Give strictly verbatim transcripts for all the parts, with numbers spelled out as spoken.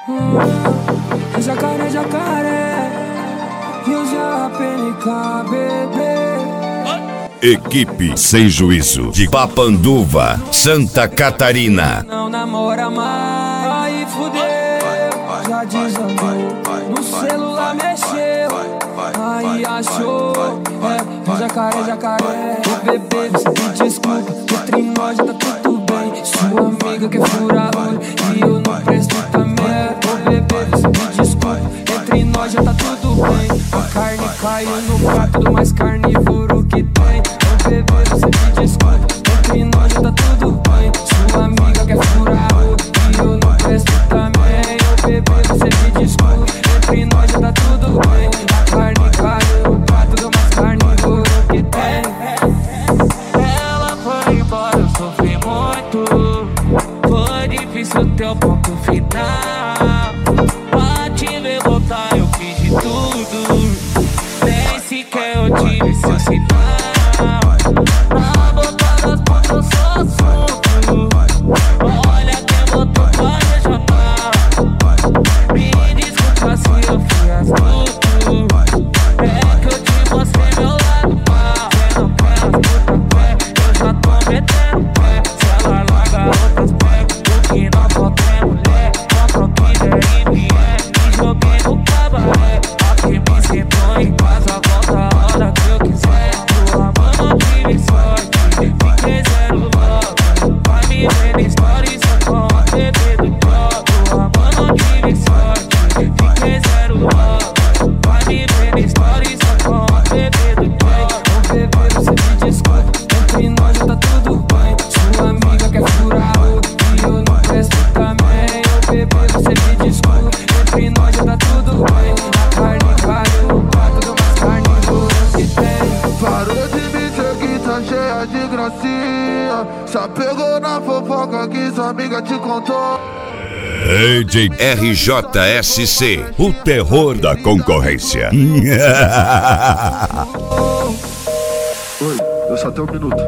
hum, jacaré, jacaré, e eu já P N K, bebê. Equipe Sem Juízo de Papanduva, Santa Catarina. Não namora mais, aí fudeu, já desandou, no celular mexeu, aí achou, é, jacaré, jacaré. Ô bebê, você me desculpa, entre nós já tá tudo bem. Sua amiga quer furar olho e eu não presto também. Ô bebê, você me desculpa, entre nós já tá tudo bem. A carne caiu no prato do mais carnívoro que tem. Ô bebê, você me desculpa, entre nós já tá tudo bem. Sua amiga quer furar olho e eu não presto também. Ô bebê, você me desculpa, entre nós já tá tudo bem. A carne caiu no prato do mais carnívoro que tem. Ela foi embora, eu sofri muito. Foi difícil teu ponto final. Pra te ver voltar eu fiz de tudo, nem sequer eu tive seu sinal. Na boca das pontas eu sou assunto. Olha quem botou pra me jogar. Me desculpa se eu fui astuto, é que eu te mostrei meu lado mal. Quem não quer as putas pé, eu já tô metendo pé. Se ela larga outras pega, o que não falta é mulher. Compra o que der e vier, me joguei no cabaré. Aqui me sentou em casa, volta a hora que eu quiser. Tua mão não tive sorte, fiquei zero logo. Vai me ver na história, só com a bebê do bloco. Tua mão não tive sorte, fiquei zero logo. Vai me ver na história, só com a bebê do bloco. Ô bebê, você me desculpa, entre nós já tá tudo bem. Sua amiga quer furar olho e eu não presto também. Ô bebê, você me desculpa, entre nós já tá tudo bem. A carne caiu no prato do mais carnívoro que tem. Parou de me seguir, tá cheia de gracinha. Já pegou na fofoca que sua amiga te contou. D J R J S C, o terror da concorrência. Oi, eu só tenho um minuto.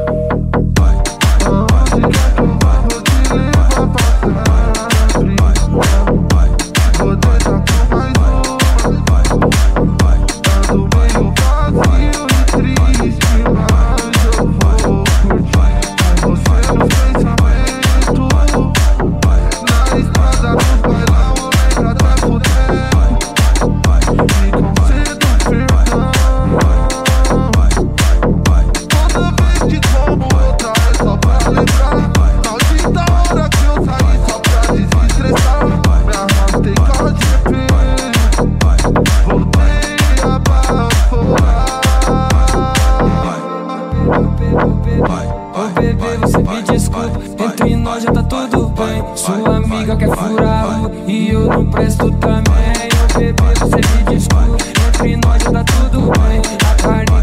Ô bebê, você me desculpa, entre nós já tá tudo bem. Sua amiga quer furar olho e eu não presto também. Ô bebê, você me desculpa, entre nós já tá tudo bem. A carne